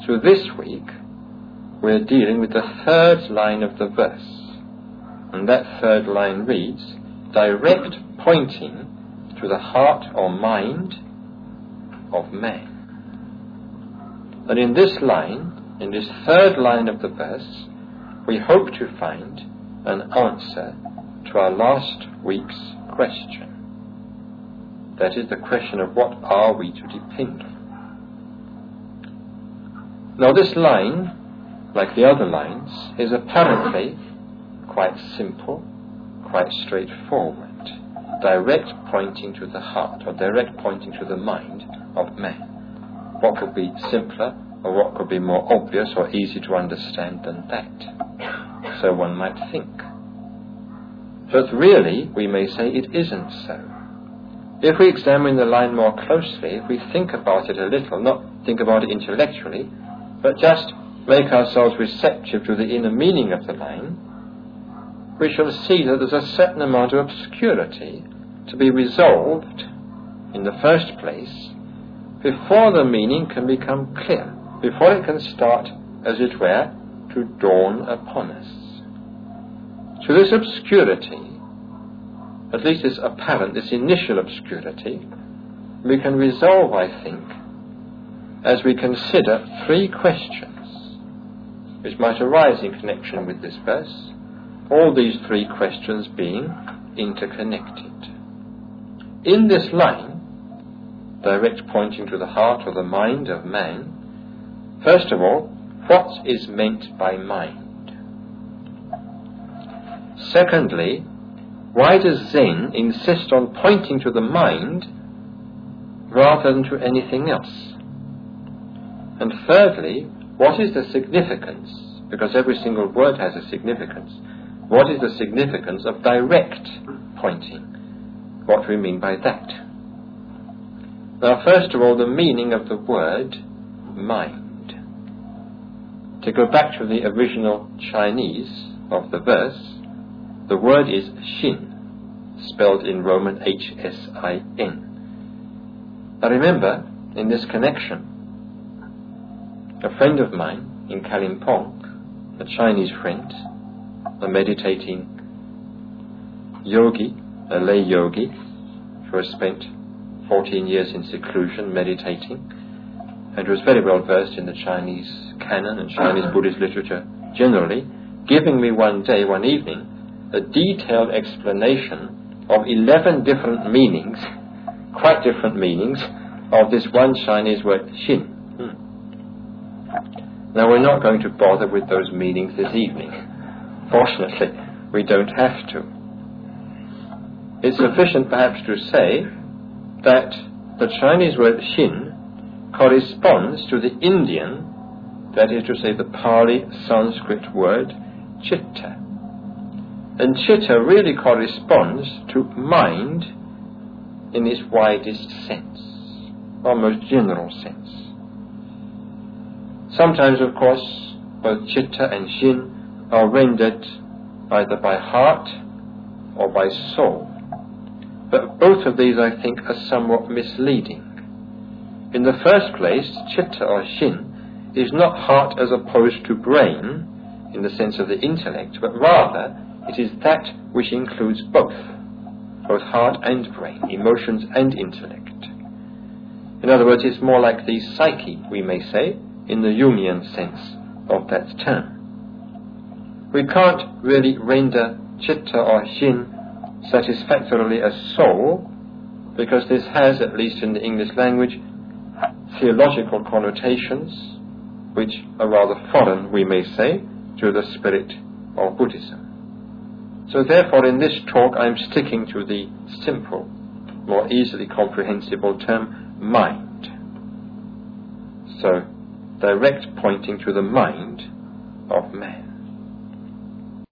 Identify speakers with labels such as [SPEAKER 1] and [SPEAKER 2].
[SPEAKER 1] So this week we're dealing with the third line of the verse, and that third line reads, direct pointing to the heart or mind of man. And in this line, in this third line of the verse, we hope to find an answer to our last week's question. That is the question of what are we to depend on. Now this line, like the other lines, is apparently quite simple, quite straightforward. Direct pointing to the heart, or direct pointing to the mind of man. What could be simpler, or what could be more obvious or easy to understand than that? So one might think. But really, we may say it isn't so. If we examine the line more closely, if we think about it a little, not think about it intellectually, but just make ourselves receptive to the inner meaning of the line, we shall see that there's a certain amount of obscurity to be resolved in the first place before the meaning can become clear, before it can start, as it were, to dawn upon us. So this obscurity, at least this apparent, this initial obscurity, we can resolve, I think, as we consider three questions which might arise in connection with this verse, all these three questions being interconnected. In this line, direct pointing to the heart or the mind of man, first of all, what is meant by mind? Secondly, why does Zen insist on pointing to the mind rather than to anything else? And thirdly, what is the significance, because every single word has a significance, what is the significance of direct pointing? What do we mean by that? Now, first of all, the meaning of the word mind. To go back to the original Chinese of the verse, the word is Xin, spelled in Roman H-S-I-N. Now remember, in this connection, a friend of mine in Kalimpong, a Chinese friend, a meditating yogi, a lay yogi, who has spent 14 years in seclusion meditating, and was very well versed in the Chinese canon and Chinese Buddhist literature generally, giving me one evening, a detailed explanation of 11 different meanings, quite different meanings, of this one Chinese word, Xin. Now, we're not going to bother with those meanings this evening. Fortunately, we don't have to. It's sufficient perhaps to say that the Chinese word Xin corresponds to the Indian, that is to say the Pali Sanskrit word Chitta. And Chitta really corresponds to mind in its widest sense, or most general sense. Sometimes, of course, both Chitta and Xin are rendered either by heart or by soul. But both of these, I think, are somewhat misleading. In the first place, Chitta or Xin is not heart as opposed to brain in the sense of the intellect, but rather it is that which includes both heart and brain, emotions and intellect. In other words, it's more like the psyche, we may say, in the Jungian sense of that term. We can't really render Chitta or Xin satisfactorily as soul, because this has, at least in the English language, theological connotations which are rather foreign, we may say, to the spirit of Buddhism. So therefore, in this talk, I'm sticking to the simple, more easily comprehensible term, mind. So, direct pointing to the mind of man.